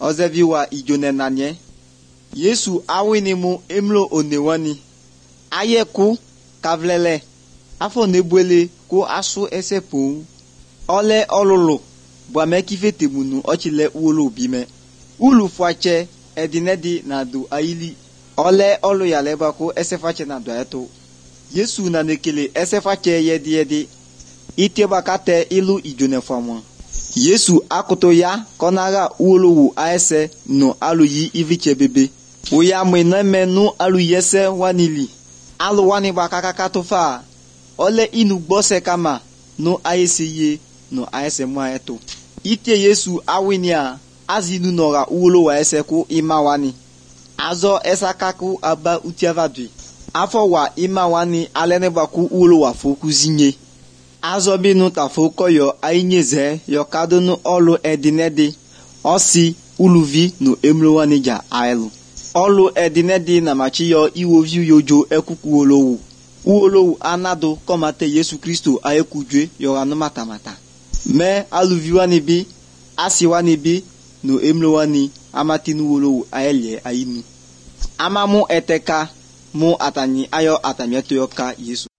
ozeviwa ijone nanye. Yesu awini mu emlo onewani. Ayeku kavlele. Afo nebwele ko asu esepo. Ole ololo. Bwame kifete munu ochile uolo bime. Ulu fwache edinedi na du aili. Ole olu yaleba ko esefache na du eto. Yesu na nekele esefache yedi. Iteba kate ilu ijone famwa. Yesu akoto ya konaga uolowu aese no alu yi iviche bebe. Uya mweneme nu alu yese wanili. Alu wani bakaka katofa. Ole inu gbose kama no aese ye no aese mwa eto. Ite Yesu awinia azinu nora uolowu aese ku ima wani. Azo esakaku aba utiavadwi. Afo wa ima wani aleneba ku uolowu afo kuzinye. Azobinu tafo koyo ainyeze yokadonu olu edinedi osi uluvi no emlowanija ailu. Olu edinedi na machiyo iwoviu yojo ekuku olowu. Uolowu anado komate Yesu Kristo ayekujwe yoranu matamata. Me aluviwani bi, asiwani bi no emlowani amatinu uolowu aelye ainu. Amamu eteka mu atani ayo atamieto yoka Yesu.